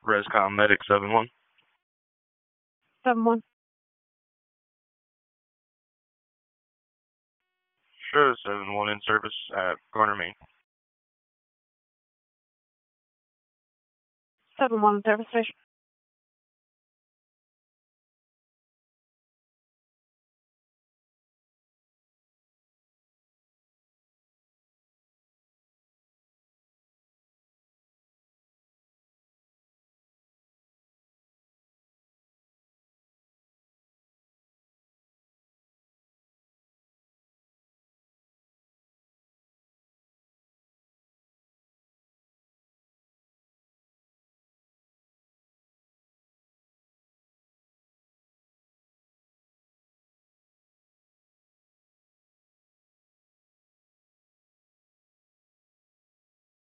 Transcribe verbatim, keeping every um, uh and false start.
Rescom Medic seven one. seven one. Sure, seven one in service at Garner, Maine. seven one service station.